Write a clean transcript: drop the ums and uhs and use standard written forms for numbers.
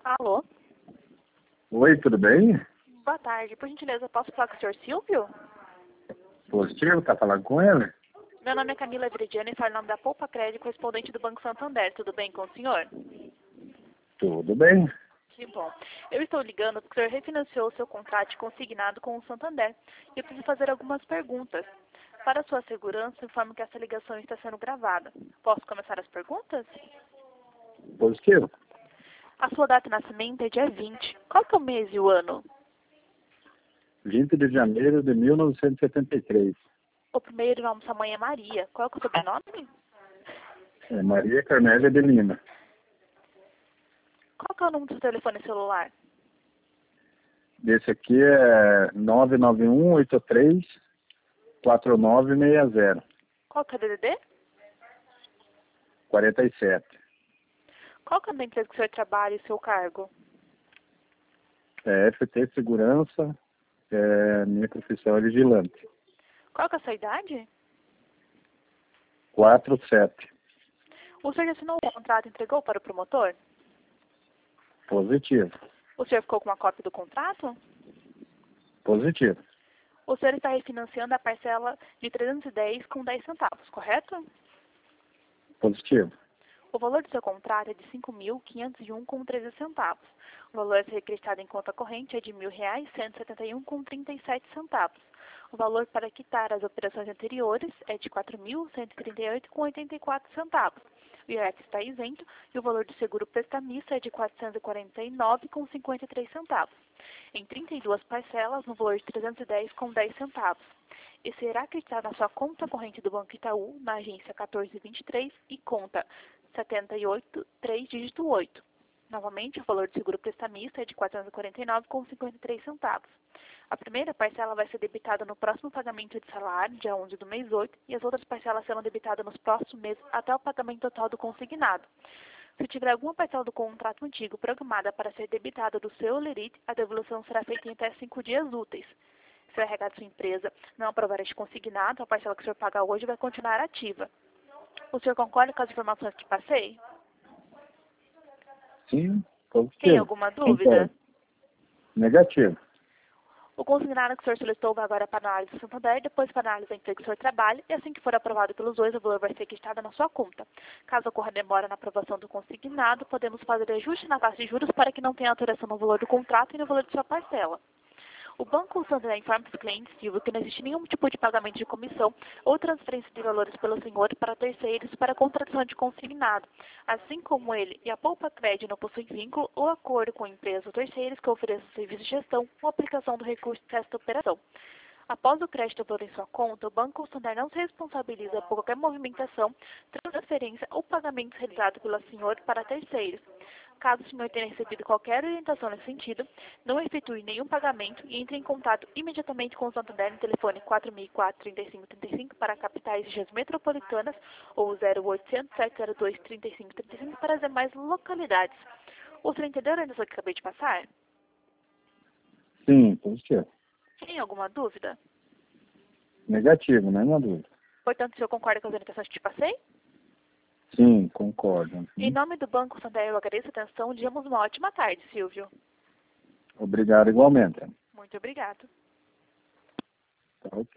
Alô? Oi, tudo bem? Boa tarde. Por gentileza, posso falar com o senhor Silvio? Positivo, tá falando com ele? Meu nome é Camila Veridiana e falo em nome da Poupa Crédito, correspondente do Banco Santander. Tudo bem com o senhor? Tudo bem. Que bom. Eu estou ligando porque o senhor refinanciou o seu contrato consignado com o Santander. E eu preciso fazer algumas perguntas. Para sua segurança, informo que essa ligação está sendo gravada. Posso começar as perguntas? Positivo. A sua data de nascimento é dia 20. Qual que é o mês e o ano? 20 de janeiro de 1973. O primeiro nome da sua mãe é Maria. Qual que é o sobrenome? É Maria Carmélia de Lima. Qual que é o número do seu telefone celular? Esse aqui é 99183-4960. Qual que é o DDD? 47. Qual que é a empresa que o senhor trabalha e o seu cargo? É FT Segurança. Minha profissão é vigilante. Qual que é a sua idade? 47. O senhor já assinou o contrato e entregou para o promotor? Positivo. O senhor ficou com uma cópia do contrato? Positivo. O senhor está refinanciando a parcela de 310 com 10 centavos, correto? Positivo. O valor do seu contrato é de 5.501 com 13 centavos. O valor a ser acreditado em conta corrente é de R$ 1.171 com 37 centavos. O valor para quitar as operações anteriores é de R$ 4.138 com 84 centavos. O IOF está isento e o valor do seguro prestamista é de R$ 449 com 53 centavos. Em 32 parcelas, no valor de 310 com 10 centavos. E será acreditado na sua conta corrente do Banco Itaú, na agência 1423 e conta 78, 3 dígito 8. Novamente, o valor do seguro prestamista é de R$ 449 com 53 centavos. A primeira parcela vai ser debitada no próximo pagamento de salário, dia 11 do mês 8, e as outras parcelas serão debitadas nos próximos meses até o pagamento total do consignado. Se tiver alguma parcela do contrato antigo programada para ser debitada do seu lerite, a devolução será feita em até 5 dias úteis. Se o RH da sua empresa não aprovar este consignado, a parcela que o senhor paga hoje vai continuar ativa. O senhor concorda com as informações que passei? Sim, positivo. Tem alguma dúvida? Concordo. Negativo. O consignado que o senhor solicitou vai agora para a análise do Santander, depois para a análise da empresa que o senhor trabalha, e assim que for aprovado pelos dois, o valor vai ser acreditado na sua conta. Caso ocorra demora na aprovação do consignado, podemos fazer ajuste na taxa de juros para que não tenha alteração no valor do contrato e no valor de sua parcela. O Banco Santander informa os clientes, Silvio, que não existe nenhum tipo de pagamento de comissão ou transferência de valores pelo senhor para terceiros para a contratação de consignado, assim como ele e a Poupa Crédito não possuem vínculo ou acordo com empresas ou terceiros que ofereçam serviço de gestão ou aplicação do recurso desta operação. Após o crédito valor em sua conta, o Banco Santander não se responsabiliza por qualquer movimentação, transferência ou pagamento realizado pelo senhor para terceiros. Caso o senhor tenha recebido qualquer orientação nesse sentido, não efetue nenhum pagamento e entre em contato imediatamente com o Santander no telefone 4004-3535 para capitais e regiões metropolitanas ou 0800-702-3535 para as demais localidades. O senhor entendeu a orientação que acabei de passar? Sim, positivo. Tem alguma dúvida? Negativo, não é uma dúvida. Portanto, o senhor concorda com as orientações que te passei? Sim, concordo. Em nome do Banco Santander, eu agradeço a atenção e desejamos uma ótima tarde, Silvio. Obrigado igualmente. Muito obrigado. Tá ok.